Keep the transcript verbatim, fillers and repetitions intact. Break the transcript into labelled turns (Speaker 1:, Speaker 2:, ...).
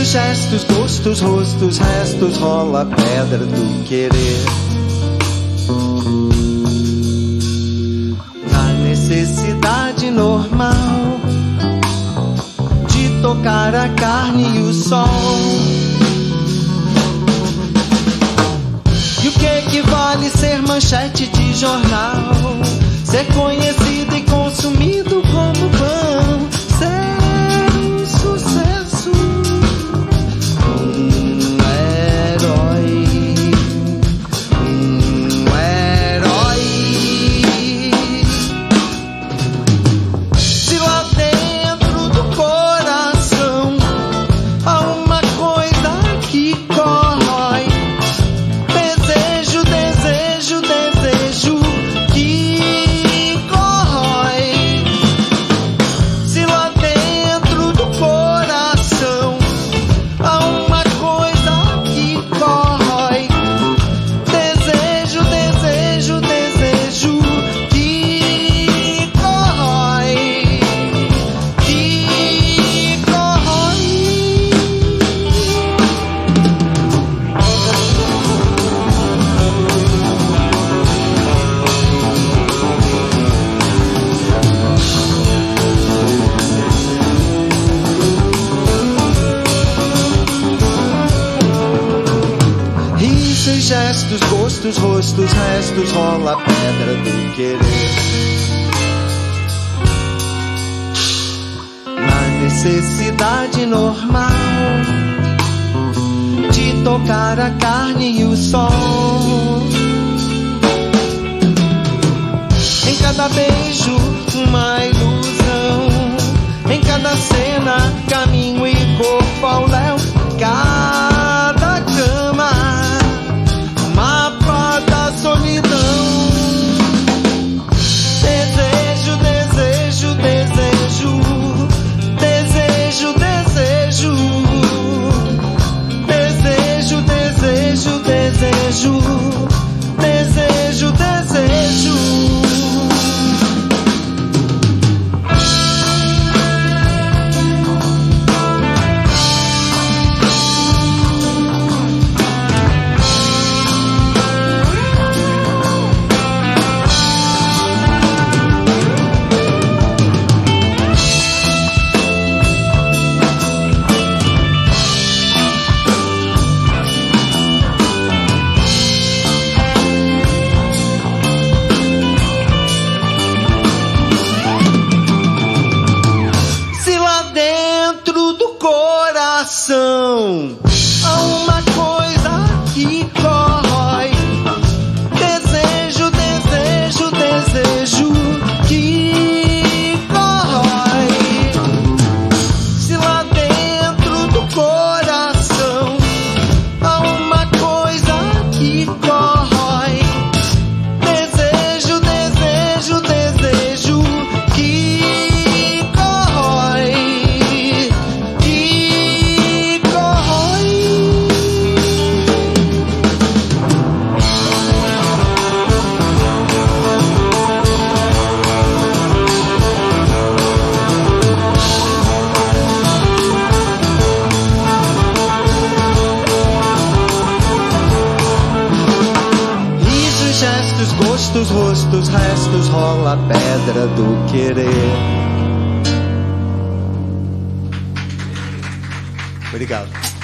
Speaker 1: gestos, gostos, rostos, restos, rola a pedra do querer. Na necessidade normal de tocar a carne e o sol. E o que equivale ser manchete de jornal? Ser conhecido e consumido como pão. Ser um sucesso, um herói, um herói. Se lá dentro do coração há uma coisa que corrói, desejo, desejo, desejo que corrói. Se lá dentro do coração há uma coisa que corrói, desejo, desejo, desejo que corrói, que corrói. Risos, gestos, gostos, rostos, restos, rola a pedra do querer. Na necessidade normal de tocar a carne e o sol. Em cada beijo, uma ilusão. Em cada cena, caminho e corpo ao léu. Cada cama, mapa da solidão. Desejo, desejo, desejo. Desejo, desejo. Desejo, desejo, desejo. Desejo, desejo. Há uma coisa que corrói, desejo, desejo, desejo que corrói. Se lá dentro do coração há uma coisa que corrói, desejo, desejo, desejo que corrói. Gostos, rostos, restos, rola a pedra do querer. Obrigado.